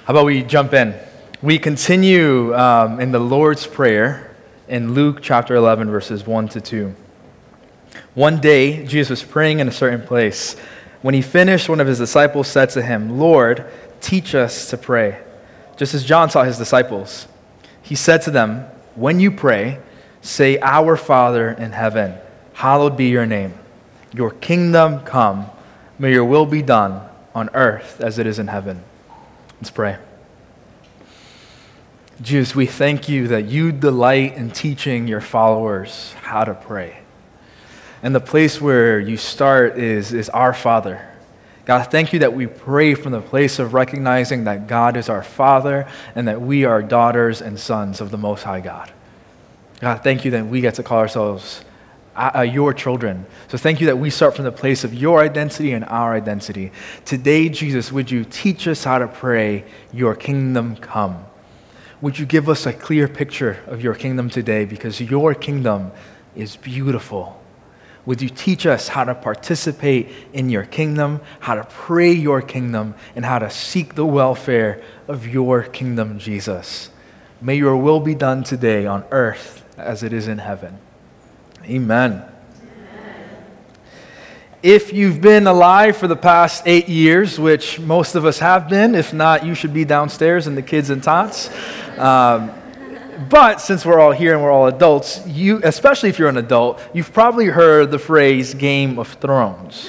How about we jump in? We continue in the Lord's Prayer in Luke chapter 11, verses 1 to 2. One day, Jesus was praying in a certain place. When he finished, one of his disciples said to him, "Lord, teach us to pray, just as John taught his disciples." He said to them, "When you pray, say, 'Our Father in heaven, hallowed be your name. Your kingdom come. May your will be done on earth as it is in heaven.'" Let's pray. Jesus, we thank you that you delight in teaching your followers how to pray. And the place where you start is our Father. God, thank you that we pray from the place of recognizing that God is our Father and that we are daughters and sons of the Most High God. God, thank you that we get to call ourselves your children. So thank you that we start from the place of your identity and our identity. Today, Jesus, would you teach us how to pray, "Your kingdom come"? Would you give us a clear picture of your kingdom today, because your kingdom is beautiful. Would you teach us how to participate in your kingdom, how to pray your kingdom, and how to seek the welfare of your kingdom, Jesus? May your will be done today on earth as it is in heaven. Amen. If you've been alive for the past 8 years, which most of us have been, if not, you should be downstairs in the kids and tots. But since we're all here and we're all adults, especially if you're an adult, you've probably heard the phrase Game of Thrones.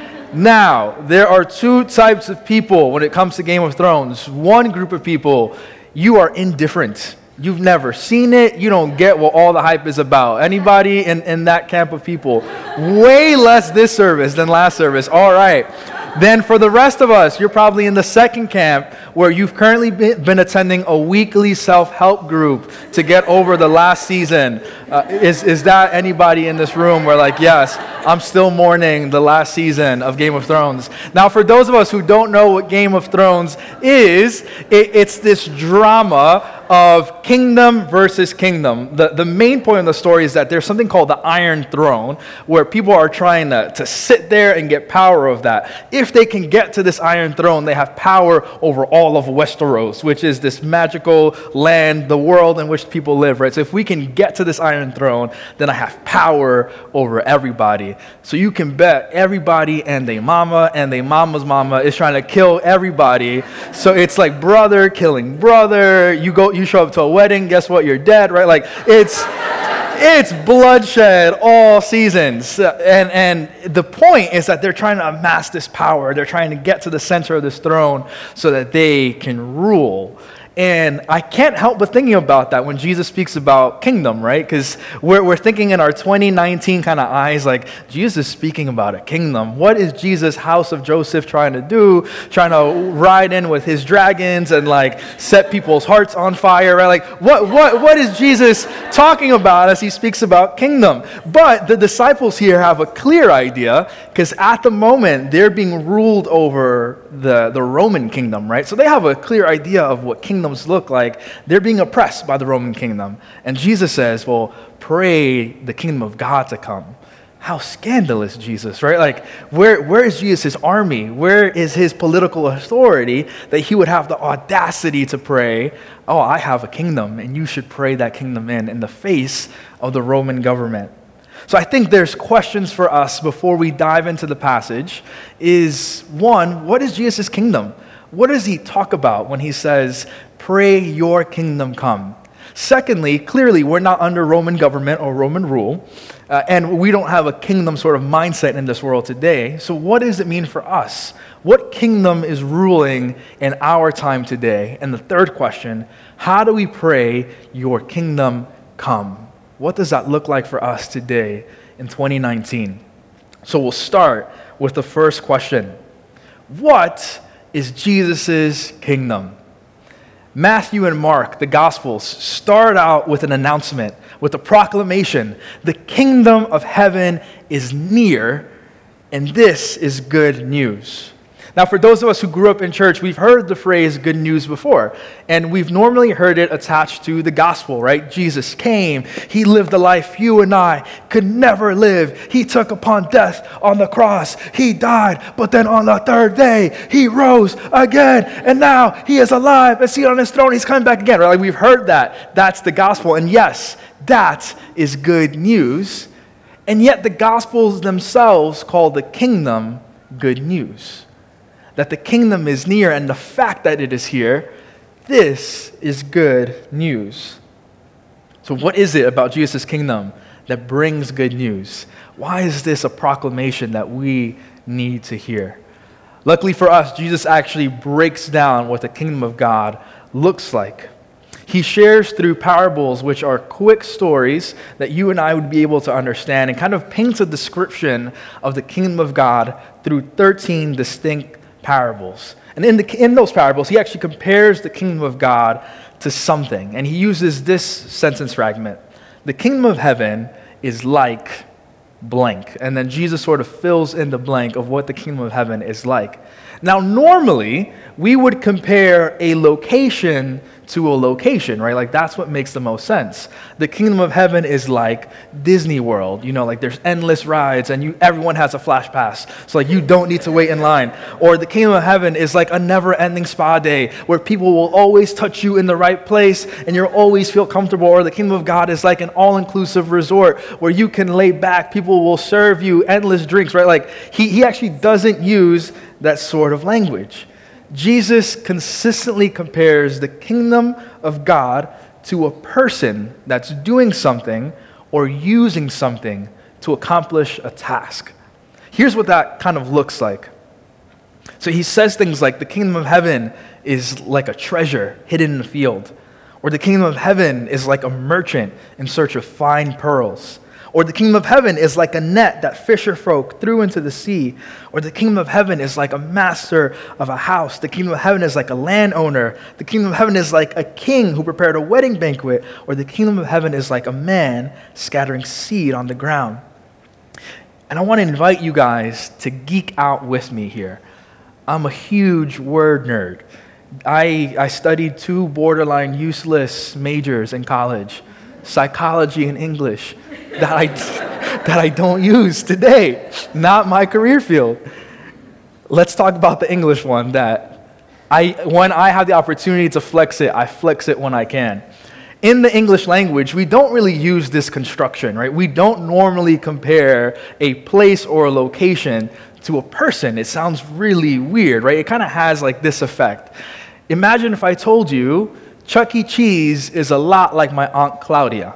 Now, there are two types of people when it comes to Game of Thrones. One group of people, you are indifferent. You've never seen it. You don't get what all the hype is about. Anybody in that camp of people? Way less this service than last service. All right. Then for the rest of us, you're probably in the second camp where you've currently been attending a weekly self-help group to get over the last season. Is that anybody in this room where like, yes, I'm still mourning the last season of Game of Thrones? Now, for those of us who don't know what Game of Thrones is, it's this drama of kingdom versus kingdom. The main point of the story is that there's something called the Iron Throne, where people are trying to sit there and get power of that. If they can get to this Iron Throne, they have power over all of Westeros, which is this magical land, the world in which people live, right? So if we can get to this Iron Throne, then I have power over everybody. So you can bet everybody and their mama's mama is trying to kill everybody. So it's like brother killing brother. You show up to a wedding, guess what? You're dead, right? Like it's bloodshed all seasons. And the point is that they're trying to amass this power. They're trying to get to the center of this throne so that they can rule. And I can't help but thinking about that when Jesus speaks about kingdom, right? Because we're thinking in our 2019 kind of eyes, like, Jesus is speaking about a kingdom. What is Jesus' house of Joseph trying to do? Trying to ride in with his dragons and like set people's hearts on fire, right? Like, what is Jesus talking about as he speaks about kingdom? But the disciples here have a clear idea, because at the moment they're being ruled over the Roman kingdom, right? So they have a clear idea of what kingdoms look like. They're being oppressed by the Roman kingdom. And Jesus says, well, pray the kingdom of God to come. How scandalous, Jesus, right? Like, where is Jesus' army? Where is his political authority that he would have the audacity to pray, oh, I have a kingdom, and you should pray that kingdom in the face of the Roman government? So I think there's questions for us before we dive into the passage. Is one, what is Jesus' kingdom? What does he talk about when he says, pray your kingdom come? Secondly, clearly, we're not under Roman government or Roman rule, and we don't have a kingdom sort of mindset in this world today. So what does it mean for us? What kingdom is ruling in our time today? And the third question, how do we pray your kingdom come? What does that look like for us today in 2019? So we'll start with the first question. What is Jesus' kingdom? Matthew and Mark, the Gospels, start out with an announcement, with a proclamation. The kingdom of heaven is near, and this is good news. Now, for those of us who grew up in church, we've heard the phrase good news before, and we've normally heard it attached to the gospel, right? Jesus came, he lived the life you and I could never live. He took upon death on the cross. He died, but then on the third day, he rose again, and now he is alive and seated on his throne. He's coming back again, right? Like, we've heard that. That's the gospel, and yes, that is good news, and yet the gospels themselves call the kingdom good news. That the kingdom is near, and the fact that it is here, this is good news. So what is it about Jesus' kingdom that brings good news? Why is this a proclamation that we need to hear? Luckily for us, Jesus actually breaks down what the kingdom of God looks like. He shares through parables, which are quick stories that you and I would be able to understand, and kind of paints a description of the kingdom of God through 13 distinct parables. And in those parables, he actually compares the kingdom of God to something. And he uses this sentence fragment: the kingdom of heaven is like blank. And then Jesus sort of fills in the blank of what the kingdom of heaven is like. Now, normally, we would compare a location to a location, right? Like, that's what makes the most sense. The kingdom of heaven is like Disney World, like there's endless rides and everyone has a flash pass, so like you don't need to wait in line. Or the kingdom of heaven is like a never-ending spa day where people will always touch you in the right place and you'll always feel comfortable. Or the kingdom of God is like an all-inclusive resort where you can lay back, people will serve you endless drinks, right? Like, he actually doesn't use that sort of language. Jesus consistently compares the kingdom of God to a person that's doing something or using something to accomplish a task. Here's what that kind of looks like. So he says things like the kingdom of heaven is like a treasure hidden in a field, or the kingdom of heaven is like a merchant in search of fine pearls. Or the kingdom of heaven is like a net that fisher folk threw into the sea. Or the kingdom of heaven is like a master of a house. The kingdom of heaven is like a landowner. The kingdom of heaven is like a king who prepared a wedding banquet. Or the kingdom of heaven is like a man scattering seed on the ground. And I want to invite you guys to geek out with me here. I'm a huge word nerd. I studied 2 borderline useless majors in college, psychology and English, that I don't use today. Not my career field. Let's talk about the English one that when I have the opportunity to flex it, I flex it when I can. In the English language, we don't really use this construction, right? We don't normally compare a place or a location to a person. It sounds really weird, right? It kind of has like this effect. Imagine if I told you Chuck E. Cheese is a lot like my Aunt Claudia.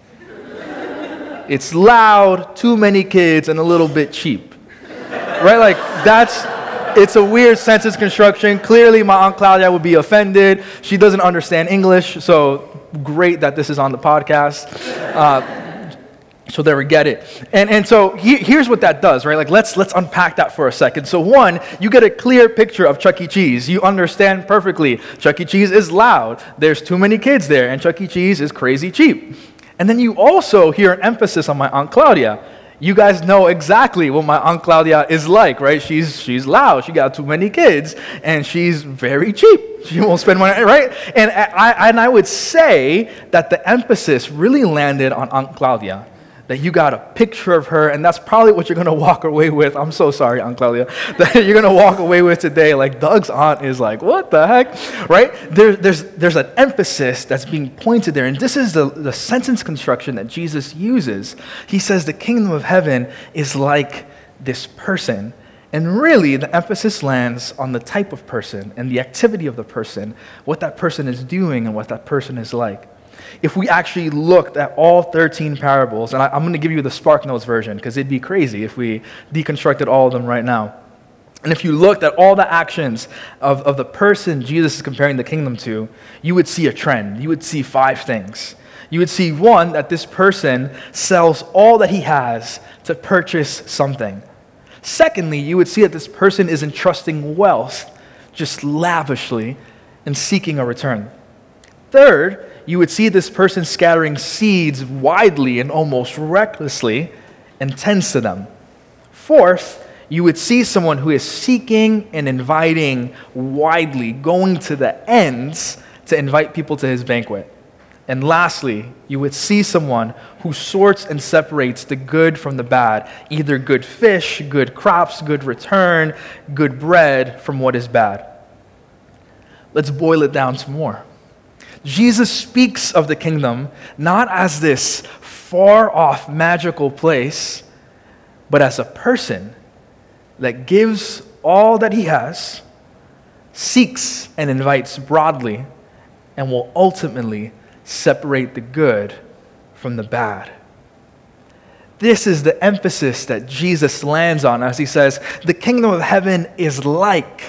It's loud, too many kids, and a little bit cheap. Right? Like, it's a weird sentence construction. Clearly, my Aunt Claudia would be offended. She doesn't understand English, so great that this is on the podcast. So there we get it. And so here's what that does, right? Like, let's unpack that for a second. So one, you get a clear picture of Chuck E. Cheese. You understand perfectly. Chuck E. Cheese is loud. There's too many kids there, and Chuck E. Cheese is crazy cheap. And then you also hear an emphasis on my Aunt Claudia. You guys know exactly what my Aunt Claudia is like, right? She's loud, she got too many kids, and she's very cheap. She won't spend money, right? And I would say that the emphasis really landed on Aunt Claudia, that you got a picture of her, and that's probably what you're going to walk away with. I'm so sorry, Aunt Claudia, that you're going to walk away with today. Like, Doug's aunt is like, what the heck, right? There's an emphasis that's being pointed there, and this is the sentence construction that Jesus uses. He says the kingdom of heaven is like this person, and really the emphasis lands on the type of person and the activity of the person, what that person is doing and what that person is like. If we actually looked at all 13 parables, and I'm going to give you the SparkNotes version because it'd be crazy if we deconstructed all of them right now. And if you looked at all the actions of the person Jesus is comparing the kingdom to, you would see a trend. You would see 5 things. You would see, 1, that this person sells all that he has to purchase something. Secondly, you would see that this person is entrusting wealth just lavishly and seeking a return. Third, you would see this person scattering seeds widely and almost recklessly and tends to them. Fourth, you would see someone who is seeking and inviting widely, going to the ends to invite people to his banquet. And lastly, you would see someone who sorts and separates the good from the bad, either good fish, good crops, good return, good bread from what is bad. Let's boil it down some more. Jesus speaks of the kingdom not as this far-off magical place, but as a person that gives all that he has, seeks and invites broadly, and will ultimately separate the good from the bad. This is the emphasis that Jesus lands on as he says, the kingdom of heaven is like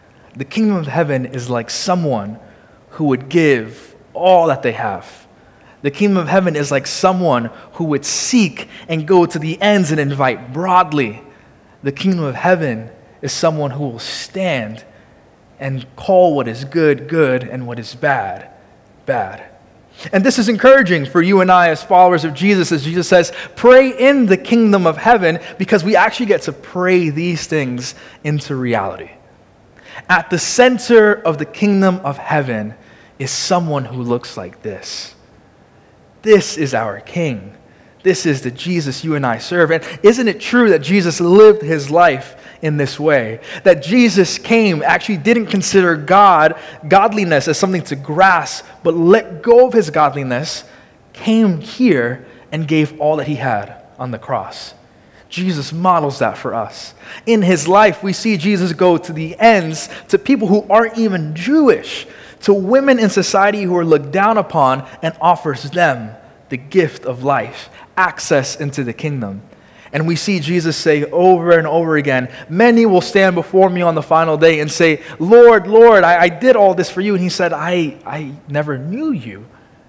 someone who would give all that they have. The kingdom of heaven is like someone who would seek and go to the ends and invite broadly. The kingdom of heaven is someone who will stand and call what is good, good, and what is bad, bad. And this is encouraging for you and I as followers of Jesus, as Jesus says, pray in the kingdom of heaven, because we actually get to pray these things into reality. At the center of the kingdom of heaven is someone who looks like this. This is our King. This is the Jesus you and I serve. And isn't it true that Jesus lived his life in this way? That Jesus actually didn't consider godliness as something to grasp, but let go of his godliness, came here and gave all that he had on the cross. Jesus models that for us. In his life, we see Jesus go to the ends, to people who aren't even Jewish, to women in society who are looked down upon, and offers them the gift of life, access into the kingdom. And we see Jesus say over and over again, many will stand before me on the final day and say, Lord, Lord, I did all this for you. And he said, I never knew you.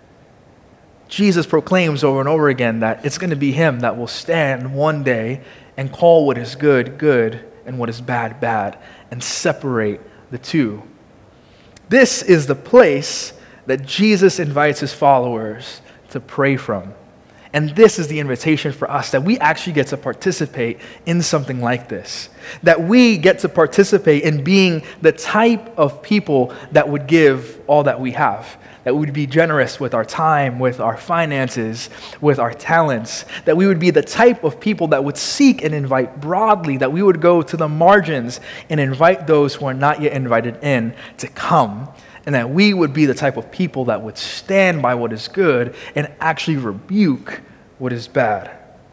Jesus proclaims over and over again that it's going to be him that will stand one day and call what is good, good, and what is bad, bad, and separate the two. This is the place that Jesus invites his followers to pray from. And this is the invitation for us, that we actually get to participate in something like this. That we get to participate in being the type of people that would give all that we have. That we would be generous with our time, with our finances, with our talents. That we would be the type of people that would seek and invite broadly. That we would go to the margins and invite those who are not yet invited in to come. And that we would be the type of people that would stand by what is good and actually rebuke what is bad.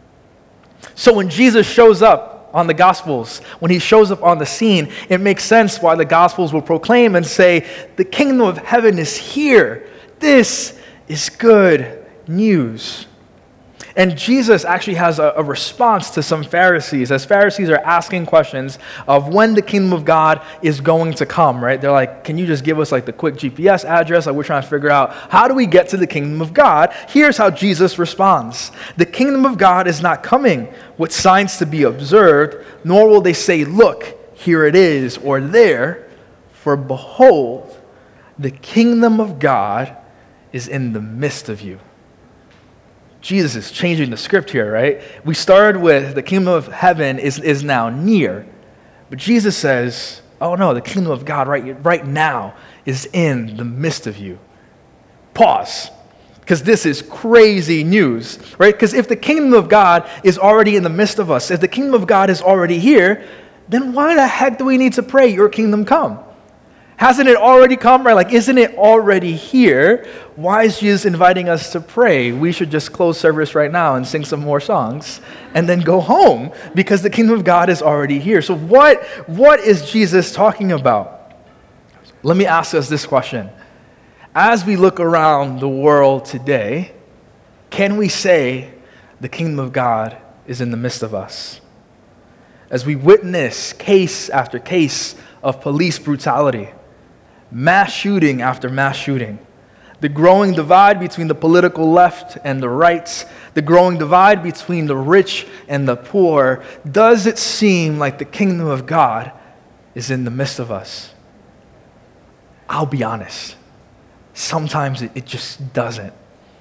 So when Jesus shows up on the Gospels, when he shows up on the scene, it makes sense why the Gospels will proclaim and say, the kingdom of heaven is here. This is good news. And Jesus actually has a response to some Pharisees, as Pharisees are asking questions of when the kingdom of God is going to come, right? They're like, can you just give us like the quick GPS address? Like, we're trying to figure out, how do we get to the kingdom of God? Here's how Jesus responds. The kingdom of God is not coming with signs to be observed, nor will they say, look, here it is, or there. For behold, the kingdom of God is in the midst of you. Jesus is changing the script here, right? We started with the kingdom of heaven is now near. But Jesus says, oh no, the kingdom of God right now is in the midst of you. Pause. Because this is crazy news, right? Because if the kingdom of God is already in the midst of us, if the kingdom of God is already here, then why the heck do we need to pray, your kingdom come? Hasn't it already come, right? Like, isn't it already here? Why is Jesus inviting us to pray? We should just close service right now and sing some more songs and then go home, because the kingdom of God is already here. So what is Jesus talking about? Let me ask us this question. As we look around the world today, can we say the kingdom of God is in the midst of us? As we witness case after case of police brutality, mass shooting after mass shooting, the growing divide between the political left and the right, the growing divide between the rich and the poor, does it seem like the kingdom of God is in the midst of us? I'll be honest. Sometimes it just doesn't.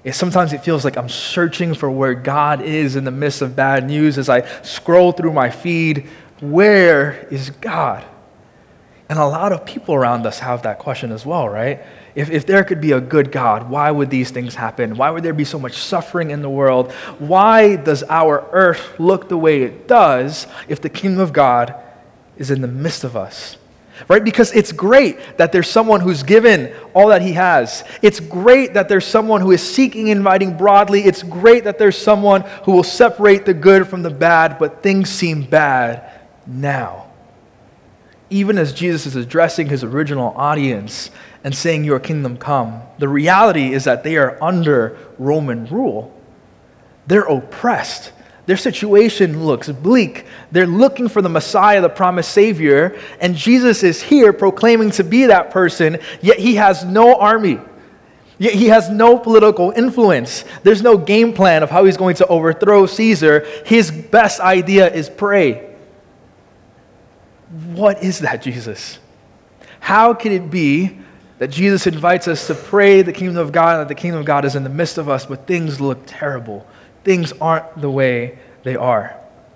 Sometimes it feels like I'm searching for where God is in the midst of bad news as I scroll through my feed. Where is God? And a lot of people around us have that question as well, right? If there could be a good God, why would these things happen? Why would there be so much suffering in the world? Why does our earth look the way it does if the kingdom of God is in the midst of us? Right? Because it's great that there's someone who's given all that he has. It's great that there's someone who is seeking and inviting broadly. It's great that there's someone who will separate the good from the bad, but things seem bad now. Even as Jesus is addressing his original audience and saying, "Your kingdom come," the reality is that they are under Roman rule. They're oppressed. Their situation looks bleak. They're looking for the Messiah, the promised Savior, and Jesus is here proclaiming to be that person, yet he has no army. Yet he has no political influence. There's no game plan of how he's going to overthrow Caesar. His best idea is pray. What is that, Jesus? How can it be that Jesus invites us to pray the kingdom of God, and that the kingdom of God is in the midst of us, but things look terrible? Things aren't the way they are.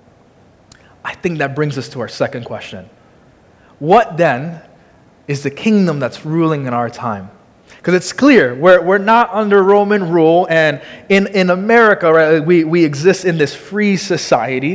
I think that brings us to our second question. What then is the kingdom that's ruling in our time? Because it's clear, we're not under Roman rule, and in America, right, we exist in this free society,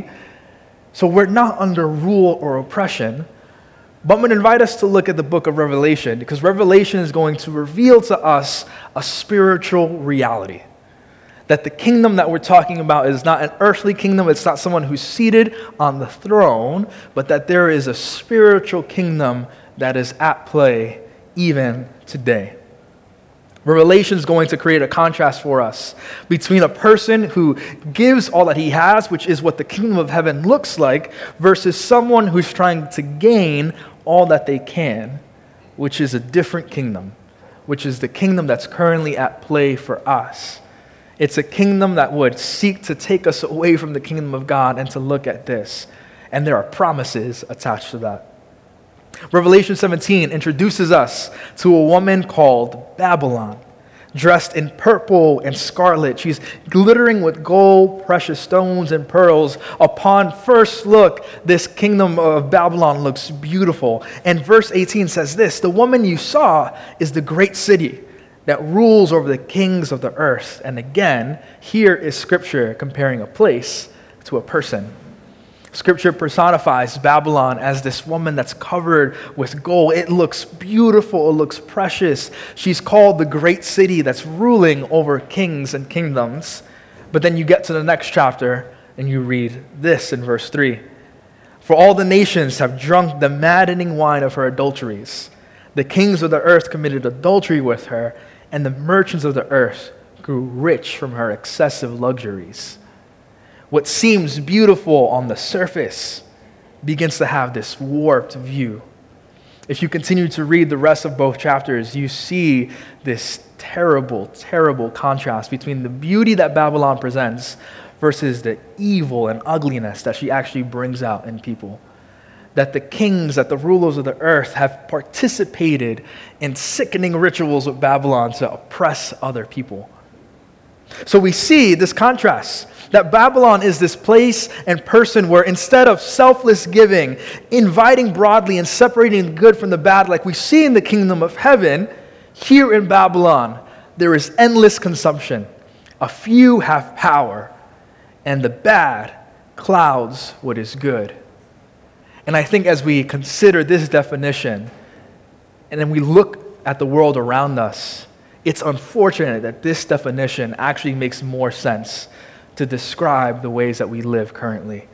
so we're not under rule or oppression. But I'm going to invite us to look at the book of Revelation, because Revelation is going to reveal to us a spiritual reality. That the kingdom that we're talking about is not an earthly kingdom, it's not someone who's seated on the throne, but that there is a spiritual kingdom that is at play even today. Revelation is going to create a contrast for us between a person who gives all that he has, which is what the kingdom of heaven looks like, versus someone who's trying to gain all that they can, which is a different kingdom, which is the kingdom that's currently at play for us. It's a kingdom that would seek to take us away from the kingdom of God and to look at this. And there are promises attached to that. Revelation 17 introduces us to a woman called Babylon, dressed in purple and scarlet. She's glittering with gold, precious stones, and pearls. Upon first look, this kingdom of Babylon looks beautiful. And verse 18 says this: "The woman you saw is the great city that rules over the kings of the earth." And again, here is Scripture comparing a place to a person. Scripture personifies Babylon as this woman that's covered with gold. It looks beautiful. It looks precious. She's called the great city that's ruling over kings and kingdoms. But then you get to the next chapter and you read this in verse 3. "For all the nations have drunk the maddening wine of her adulteries. The kings of the earth committed adultery with her, and the merchants of the earth grew rich from her excessive luxuries." What seems beautiful on the surface begins to have this warped view. If you continue to read the rest of both chapters, you see this terrible, terrible contrast between the beauty that Babylon presents versus the evil and ugliness that she actually brings out in people. That the kings, that the rulers of the earth have participated in sickening rituals of Babylon to oppress other people. So we see this contrast, that Babylon is this place and person where instead of selfless giving, inviting broadly and separating the good from the bad like we see in the kingdom of heaven, here in Babylon there is endless consumption. A few have power, and the bad clouds what is good. And I think as we consider this definition, and then we look at the world around us, it's unfortunate that this definition actually makes more sense to describe the ways that we live currently.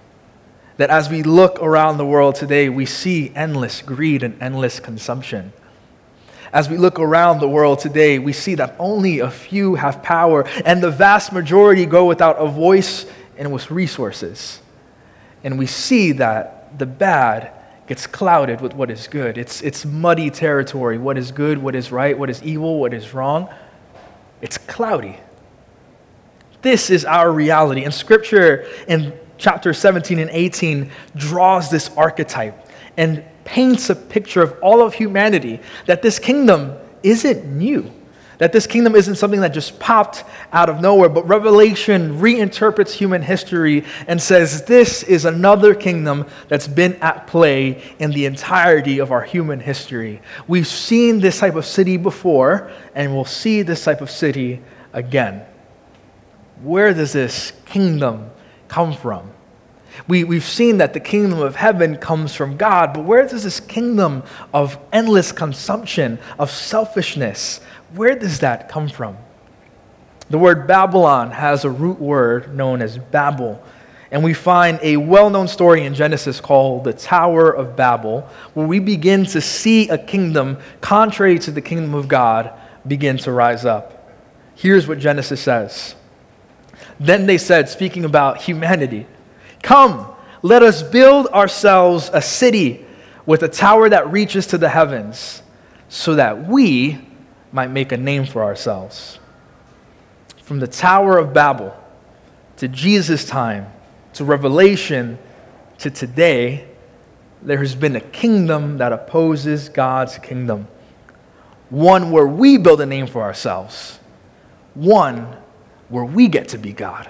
That as we look around the world today, we see endless greed and endless consumption. As we look around the world today, we see that only a few have power, and the vast majority go without a voice and with resources. And we see that the bad gets clouded with what is good. It's muddy territory. What is good, what is right, what is evil, what is wrong. It's cloudy. This is our reality. And Scripture in chapter 17 and 18 draws this archetype and paints a picture of all of humanity, that this kingdom isn't new. That this kingdom isn't something that just popped out of nowhere, but Revelation reinterprets human history and says this is another kingdom that's been at play in the entirety of our human history. We've seen this type of city before, and we'll see this type of city again. Where does this kingdom come from? We've seen that the kingdom of heaven comes from God, but where does this kingdom of endless consumption, of selfishness, where does that come from? The word Babylon has a root word known as Babel, and we find a well-known story in Genesis called the Tower of Babel, where we begin to see a kingdom contrary to the kingdom of God begin to rise up. Here's what Genesis says. Then they said, speaking about humanity, "Come, let us build ourselves a city with a tower that reaches to the heavens, so that we might make a name for ourselves." From the Tower of Babel to Jesus' time to Revelation to today, there has been a kingdom that opposes God's kingdom. One where we build a name for ourselves. One where we get to be God.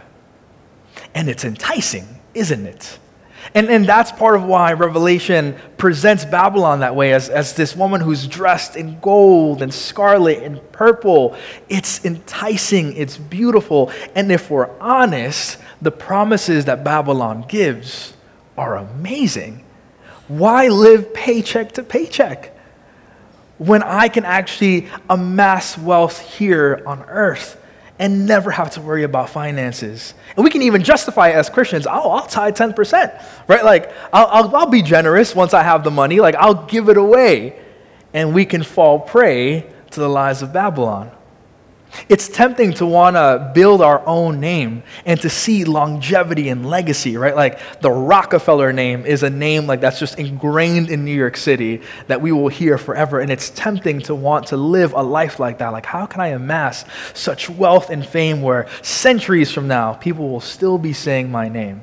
And it's enticing, isn't it? And that's part of why Revelation presents Babylon that way, as this woman who's dressed in gold and scarlet and purple. It's enticing, it's beautiful. And if we're honest, the promises that Babylon gives are amazing. Why live paycheck to paycheck when I can actually amass wealth here on earth and never have to worry about finances? And we can even justify it as Christians. I'll tithe 10%, right? Like, I'll be generous once I have the money. Like, I'll give it away. And we can fall prey to the lies of Babylon. It's tempting to want to build our own name and to see longevity and legacy, right? Like the Rockefeller name is a name like that's just ingrained in New York City that we will hear forever. And it's tempting to want to live a life like that. Like, how can I amass such wealth and fame where centuries from now, people will still be saying my name?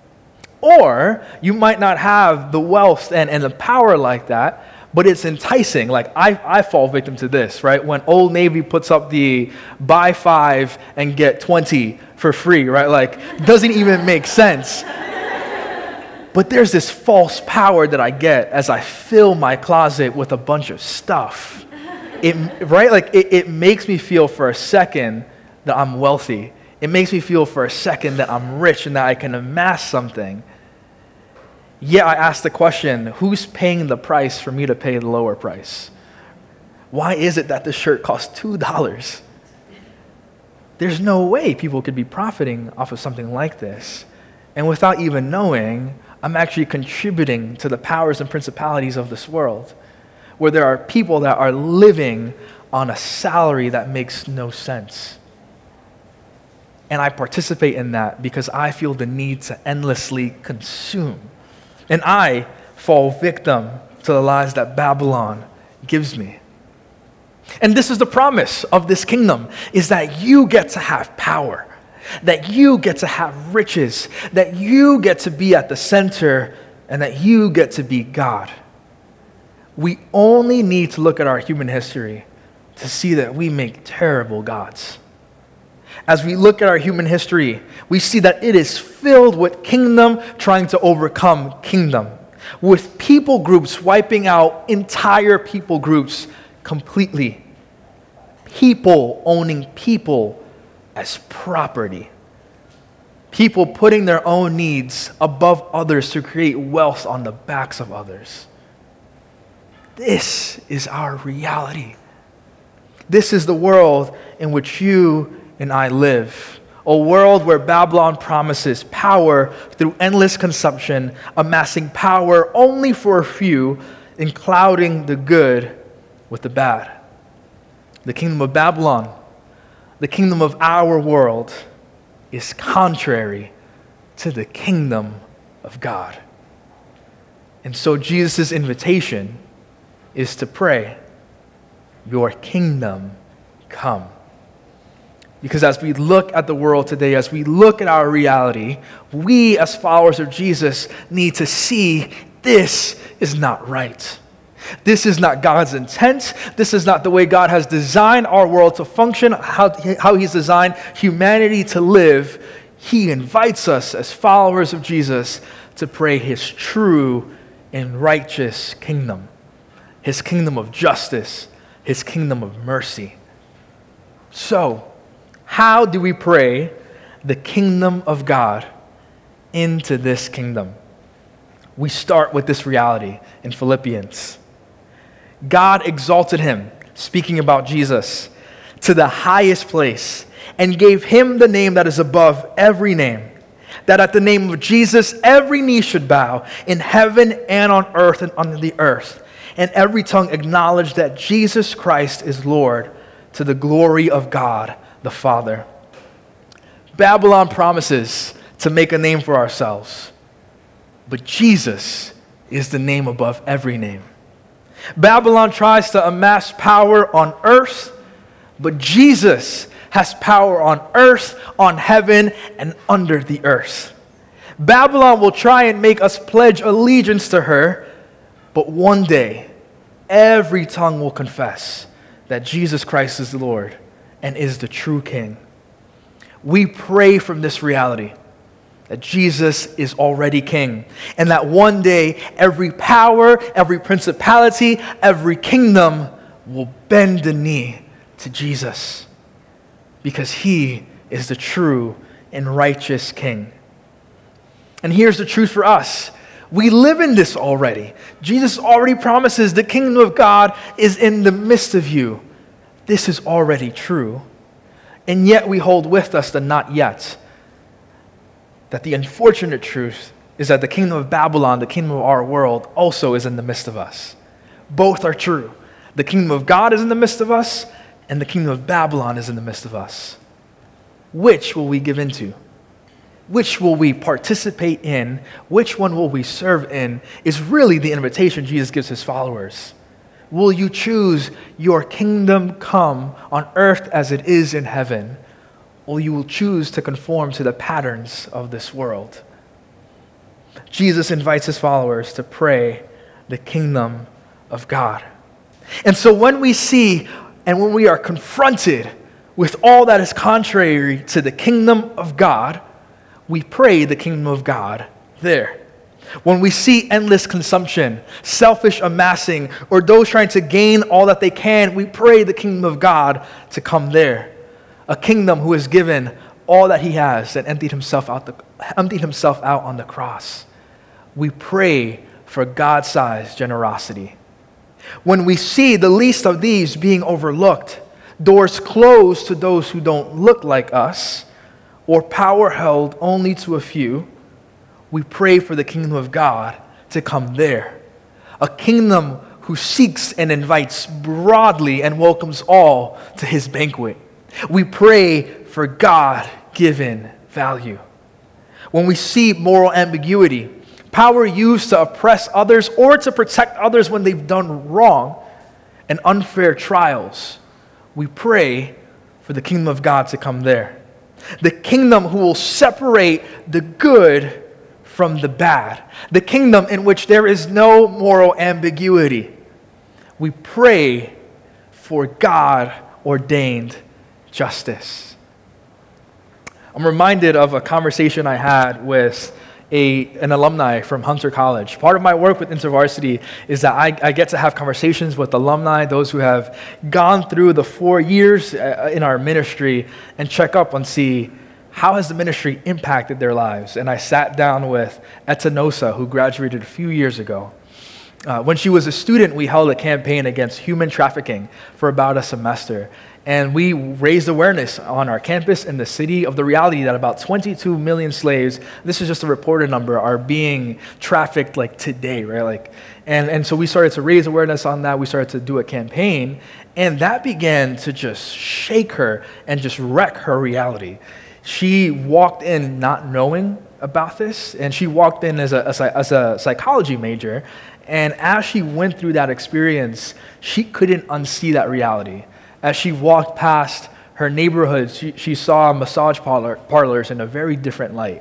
Or you might not have the wealth and the power like that, but it's enticing. Like, I fall victim to this, right? When Old Navy puts up the buy 5 and get 20 for free, right? Like, doesn't even make sense. But there's this false power that I get as I fill my closet with a bunch of stuff. It makes me feel for a second that I'm wealthy. It makes me feel for a second that I'm rich and that I can amass something. Yet I ask the question, who's paying the price for me to pay the lower price? Why is it that this shirt costs $2? There's no way people could be profiting off of something like this. And without even knowing, I'm actually contributing to the powers and principalities of this world, where there are people that are living on a salary that makes no sense. And I participate in that because I feel the need to endlessly consume. And I fall victim to the lies that Babylon gives me. And this is the promise of this kingdom, is that you get to have power, that you get to have riches, that you get to be at the center, and that you get to be God. We only need to look at our human history to see that we make terrible gods. As we look at our human history, we see that it is filled with kingdom trying to overcome kingdom, with people groups wiping out entire people groups completely. People owning people as property. People putting their own needs above others to create wealth on the backs of others. This is our reality. This is the world in which you and I live. A world where Babylon promises power through endless consumption, amassing power only for a few, and clouding the good with the bad. The kingdom of Babylon, the kingdom of our world, is contrary to the kingdom of God. And so Jesus' invitation is to pray, "Your kingdom come." Because as we look at the world today, as we look at our reality, we as followers of Jesus need to see this is not right. This is not God's intent. This is not the way God has designed our world to function, how he's designed humanity to live. He invites us as followers of Jesus to pray his true and righteous kingdom, his kingdom of justice, his kingdom of mercy. So, how do we pray the kingdom of God into this kingdom? We start with this reality in Philippians. God exalted him, speaking about Jesus, to the highest place and gave him the name that is above every name, that at the name of Jesus every knee should bow in heaven and on earth and under the earth, and every tongue acknowledge that Jesus Christ is Lord, to the glory of God the Father. Babylon promises to make a name for ourselves, but Jesus is the name above every name. Babylon tries to amass power on earth, but Jesus has power on earth, on heaven, and under the earth. Babylon will try and make us pledge allegiance to her, but one day, every tongue will confess that Jesus Christ is the Lord and is the true King. We pray from this reality that Jesus is already King, and that one day every power, every principality, every kingdom will bend the knee to Jesus, because he is the true and righteous King. And here's the truth for us. We live in this already. Jesus already promises the kingdom of God is in the midst of you. This is already true. And yet we hold with us the not yet. That the unfortunate truth is that the kingdom of Babylon, the kingdom of our world, also is in the midst of us. Both are true. The kingdom of God is in the midst of us, and the kingdom of Babylon is in the midst of us. Which will we give into? Which will we participate in? Which one will we serve in? Is really the invitation Jesus gives his followers. Will you choose your kingdom come on earth as it is in heaven? Or you will choose to conform to the patterns of this world? Jesus invites his followers to pray the kingdom of God. And so when we see and when we are confronted with all that is contrary to the kingdom of God, we pray the kingdom of God there. When we see endless consumption, selfish amassing, or those trying to gain all that they can, we pray the kingdom of God to come there. A kingdom who has given all that he has and emptied himself out on the cross. We pray for God-sized generosity. When we see the least of these being overlooked, doors closed to those who don't look like us, or power held only to a few, we pray for the kingdom of God to come there. A kingdom who seeks and invites broadly and welcomes all to his banquet. We pray for God-given value. When we see moral ambiguity, power used to oppress others or to protect others when they've done wrong, and unfair trials, we pray for the kingdom of God to come there. The kingdom who will separate the good from the bad. The kingdom in which there is no moral ambiguity. We pray for God-ordained justice. I'm reminded of a conversation I had with an alumni from Hunter College. Part of my work with InterVarsity is that I get to have conversations with alumni, those who have gone through the 4 years in our ministry, and check up and see how has the ministry impacted their lives. And I sat down with Etanosa, who graduated a few years ago. When she was a student, we held a campaign against human trafficking for about a semester. And we raised awareness on our campus in the city of the reality that about 22 million slaves, this is just a reported number, are being trafficked like today, right? And so we started to raise awareness on that. We started to do a campaign, and that began to just shake her and just wreck her reality. She walked in not knowing about this, and she walked in as a psychology major, and as she went through that experience, she couldn't unsee that reality. As she walked past her neighborhood, she saw massage parlors in a very different light.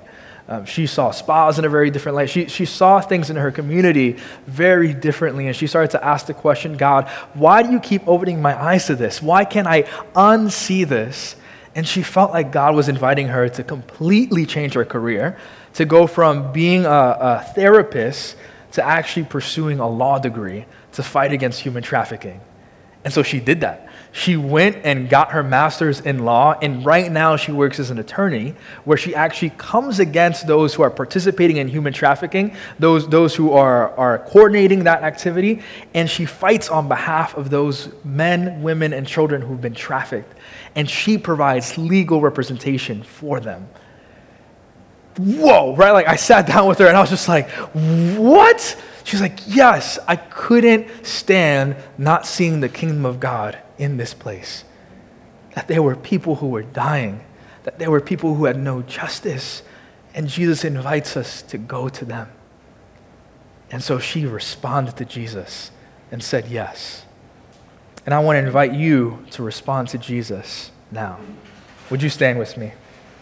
She saw spas in a very different light. She saw things in her community very differently, and she started to ask the question, God, why do you keep opening my eyes to this? Why can't I unsee this? And she felt like God was inviting her to completely change her career, to go from being a therapist to actually pursuing a law degree to fight against human trafficking. And so she did that. She went and got her master's in law, and right now she works as an attorney where she actually comes against those who are participating in human trafficking, those who are coordinating that activity, and she fights on behalf of those men, women, and children who've been trafficked, and she provides legal representation for them. Whoa, right? Like I sat down with her and I was just like, what? She's like, yes, I couldn't stand not seeing the kingdom of God in this place. That there were people who were dying, that there were people who had no justice, and Jesus invites us to go to them. And so she responded to Jesus and said yes. And I want to invite you to respond to Jesus now. Would you stand with me?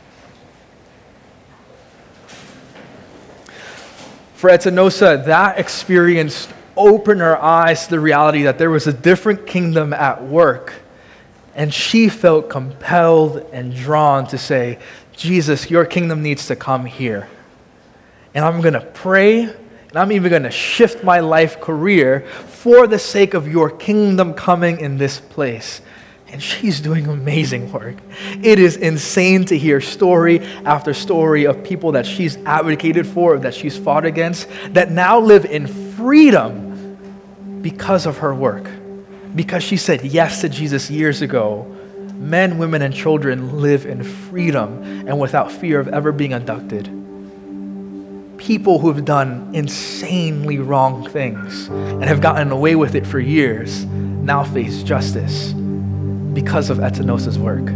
For Etinosa, that experience opened her eyes to the reality that there was a different kingdom at work. And she felt compelled and drawn to say, Jesus, your kingdom needs to come here. And I'm going to pray, and I'm even going to shift my life career for the sake of your kingdom coming in this place. And she's doing amazing work. It is insane to hear story after story of people that she's advocated for, that she's fought against, that now live in freedom because of her work. Because she said yes to Jesus years ago, men, women, and children live in freedom and without fear of ever being abducted. People who have done insanely wrong things and have gotten away with it for years now face justice because of Etinosa's work.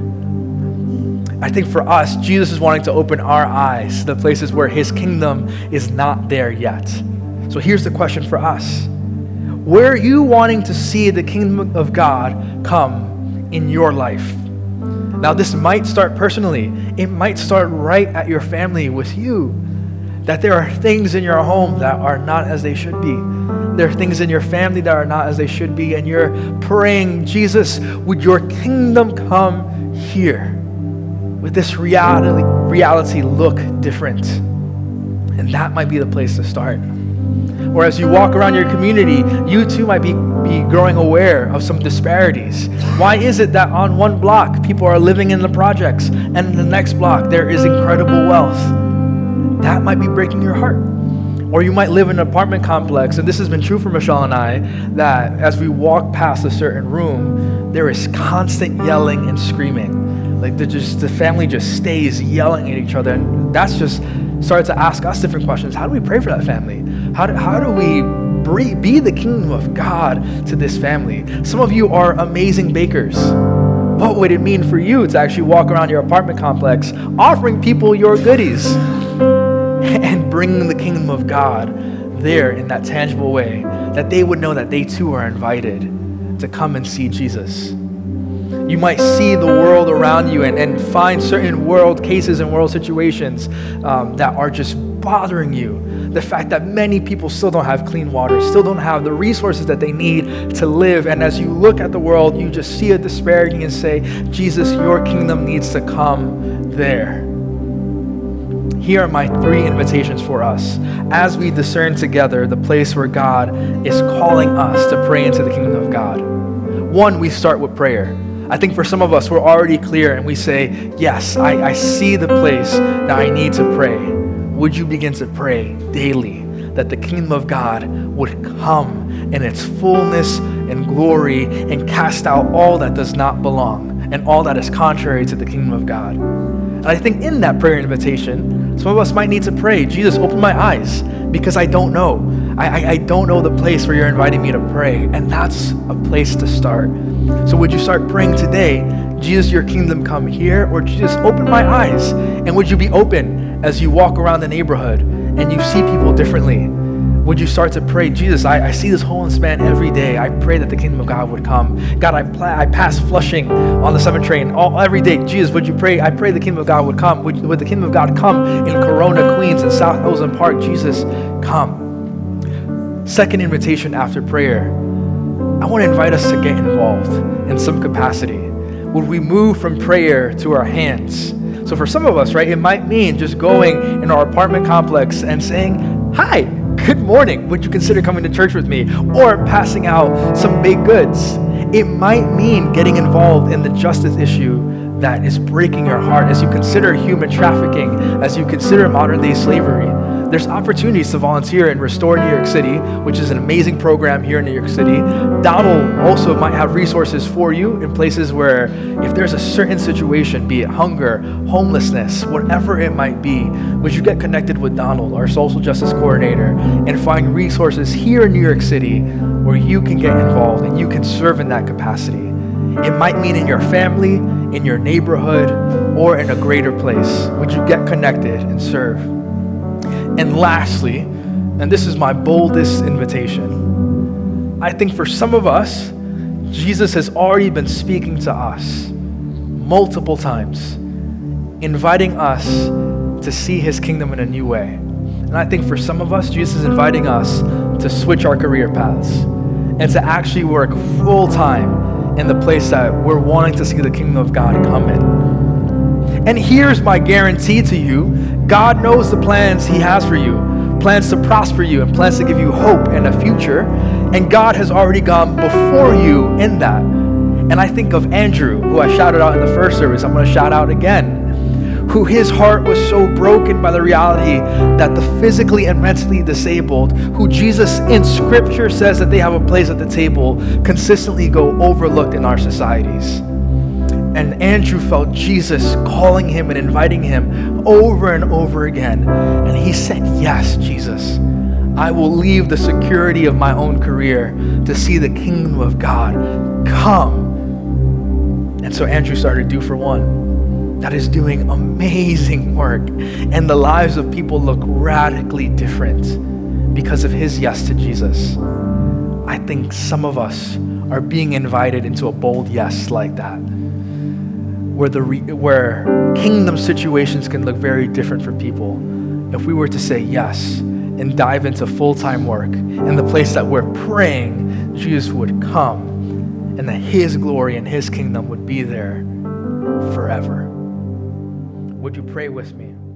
I think for us, Jesus is wanting to open our eyes to the places where his kingdom is not there yet. So here's the question for us. Where are you wanting to see the kingdom of God come in your life? Now, this might start personally. It might start right at your family with you. That there are things in your home that are not as they should be. There are things in your family that are not as they should be, and you're praying, Jesus, would your kingdom come here? Would this reality look different? And that might be the place to start. Or as you walk around your community, you too might be growing aware of some disparities. Why is it that on one block, people are living in the projects, and in the next block, there is incredible wealth? That might be breaking your heart. Or you might live in an apartment complex, and this has been true for Michelle and I, that as we walk past a certain room, there is constant yelling and screaming. Like the family just stays yelling at each other, and that's just started to ask us different questions. How do we pray for that family? How do we be the kingdom of God to this family? Some of you are amazing bakers. What would it mean for you to actually walk around your apartment complex offering people your goodies and bringing the kingdom of God there in that tangible way, that they would know that they too are invited to come and see Jesus? You might see the world around you and find certain world cases and world situations that are just bothering you. The fact that many people still don't have clean water, still don't have the resources that they need to live. And as you look at the world, you just see a disparity and say, Jesus, your kingdom needs to come there. Here are my 3 invitations for us as we discern together the place where God is calling us to pray into the kingdom of God. 1, we start with prayer. I think for some of us, we're already clear and we say, yes, I see the place that I need to pray. Would you begin to pray daily that the kingdom of God would come in its fullness and glory and cast out all that does not belong and all that is contrary to the kingdom of God? And I think in that prayer invitation, some of us might need to pray, Jesus, open my eyes, because I don't know. I don't know the place where you're inviting me to pray, and that's a place to start. So would you start praying today, Jesus, your kingdom come here, or Jesus, open my eyes? And would you be open as you walk around the neighborhood and you see people differently? Would you start to pray, Jesus, I see this homeless man every day. I pray that the kingdom of God would come. God, I pass Flushing on the 7 train every day. Jesus, would you pray? I pray the kingdom of God would come. Would the kingdom of God come in Corona, Queens, and South Ozone Park? Jesus, come. Second invitation after prayer. I want to invite us to get involved in some capacity. Would we move from prayer to our hands? So for some of us, right, it might mean just going in our apartment complex and saying, hi, good morning. Would you consider coming to church with me? Or passing out some baked goods. It might mean getting involved in the justice issue that is breaking your heart as you consider human trafficking, as you consider modern day slavery. There's opportunities to volunteer in Restore New York City, which is an amazing program here in New York City. Donald also might have resources for you in places where if there's a certain situation, be it hunger, homelessness, whatever it might be, would you get connected with Donald, our social justice coordinator, and find resources here in New York City where you can get involved and you can serve in that capacity. It might mean in your family, in your neighborhood, or in a greater place. Would you get connected and serve? And lastly, and this is my boldest invitation, I think for some of us, Jesus has already been speaking to us multiple times, inviting us to see his kingdom in a new way. And I think for some of us, Jesus is inviting us to switch our career paths and to actually work full time in the place that we're wanting to see the kingdom of God come in. And here's my guarantee to you, God knows the plans he has for you, plans to prosper you and plans to give you hope and a future. And God has already gone before you in that. And I think of Andrew, who I shouted out in the first service. I'm going to shout out again, who his heart was so broken by the reality that the physically and mentally disabled, who Jesus in scripture says that they have a place at the table, consistently go overlooked in our societies. And Andrew felt Jesus calling him and inviting him over and over again. And he said, yes, Jesus, I will leave the security of my own career to see the kingdom of God come. And so Andrew started Do for One. That is doing amazing work. And the lives of people look radically different because of his yes to Jesus. I think some of us are being invited into a bold yes like that, where kingdom situations can look very different for people. If we were to say yes and dive into full-time work in the place that we're praying Jesus would come and that his glory and his kingdom would be there forever. Would you pray with me?